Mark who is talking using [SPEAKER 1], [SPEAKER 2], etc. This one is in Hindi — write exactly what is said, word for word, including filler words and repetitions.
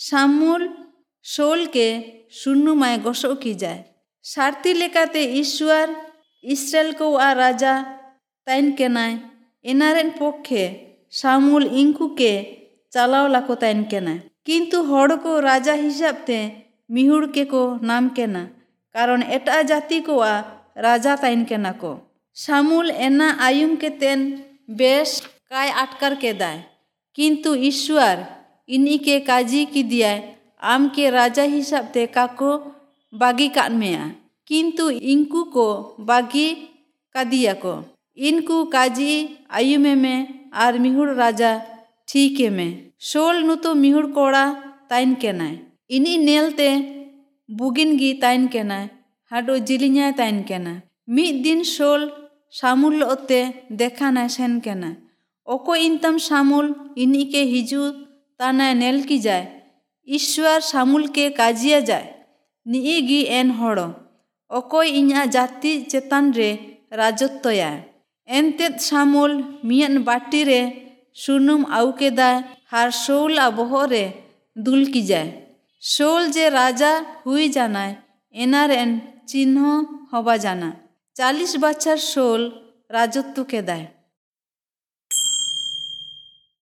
[SPEAKER 1] शामुल शोल के सुनुमाय गोसो की जाए। सारती लेकाते ईश्वर इस्राएल को आ राजा ताइन केनाय एनारेन पोखे शामुल इंकु के चालाव लाको ताइन केनाय। किंतु हड़ को राजा हिसाब ते मिहुड़ के को नाम केना कारण एटा जाति को आ राजा ताइन केना को। शामुल एना आयुम के तेन बेस काय आटकर के दाय किंतु ईश्वर इन्हीं के काजी की दिया आम के राजा हिसाब ते काको बागी कान में किंतु इनको को बागी का दिया को। इनको काजी आयुमे में आर मिहुड़ राजा ठीक है में शोल नु तो मिहुड़ कोड़ा ताइन केनाय इनी नेलते बुगिन गी ताइन केनाय हाडो जिलिन्या ताइन केना। मिद दिन शोल शामुल ओते देखा ना सेन केना ओको इंतम शामुल इनी के हिजू ताना नेल की जाए। ईश्वर शामुल के काजिया जाए नी गी एन हड़ो ओको इन्या जाति चेतन रे राजत्वया एनतेद शामुल मियन बाटी रे सुनुम आउ के दाय हार शोल आ बोहो रे दुल की जाए। शोल जे राजा हुई जानाय एनार एन चिन्ह हवा जाना। चालीस बच्चर शोल राजत्व के दाय।